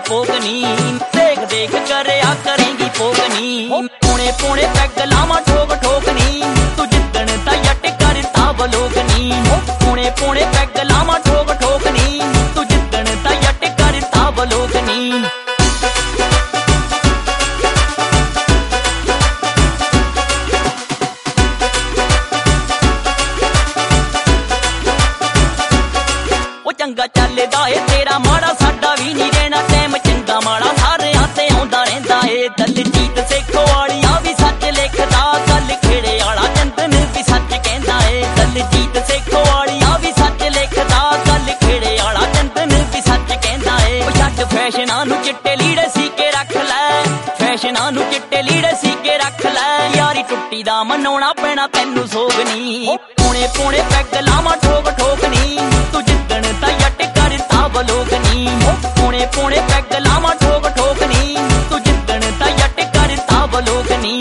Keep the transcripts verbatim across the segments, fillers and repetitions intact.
पोगनी देख देख करया करेंगी पोगनी पौने पौने पैग लावा ठोक ठोकनी तू जिद्दन दा जट करता बलोगनी पौने पौने पैग लावा ठोक ठोकनी तू जिद्दन दा जट करता बलोगनी चंगा चलदा है तेरा माड़ा साडा भी नहीं रहना टैम चंगा माड़ा सारे ते आउंदा रहिंदा है दलजीत सेखो वालिया भी सच लिखदा गल खेड़े वाला चंदन भी सच कहंदा है दलजीत सेखो वालिया भी सच लिखदा गल खेड़े वाला चंदन भी सच कहंदा है ओ छड्ड फैशनां नूं चिट्टे लीड़े सी के रख लै फैशनां नूं चिट्टे लीड़े सी के रख लै यारी टुट्टी दा मनाउणा पैना तैनूं सोगनी पौने पौने पैग लावां ठोक ठोकनी तू जिद्दन दा जट करता बलोगनी पौने पौने पैग लावां ठोक ठोकनी तू जिद्दन दा जट करता बलोगनी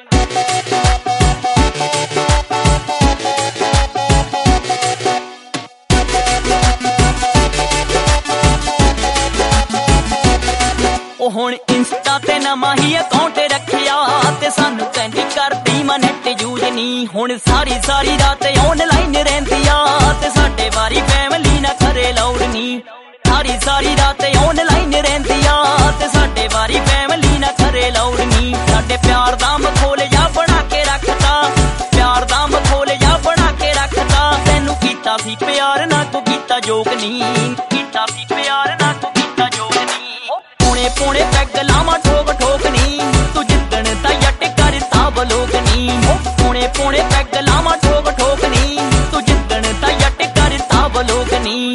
ओ हुण इंस्टा ते नवां ही अकाउंट रखिया ते सानू कहंदी करदी मैं नेट यूज नी हुण सारी सारी रात ऑनलाइन रहिंदी आ ते साडे वारी फैमिली ना करे लाउड नी सारी सारी रात ऑनलाइन रहिंदी आ ते साडे वारी फैमिली ना करे लाउड नी साडे प्यार दा मखौल जा बना के रखता प्यार दा मखौल जा बना के रखता तैनू कीता सी प्यार ना तू कीता जोग नी कीता सी प्यार ना तू कीता जोग नी पौने पौने पैग लावां ठोक ठोकनी तू जिद्दन दा जट करता बलोगनी पौने पौने पैग लावां ठोक ठोकनी तू जिद्दन दा जट करता बलोगनी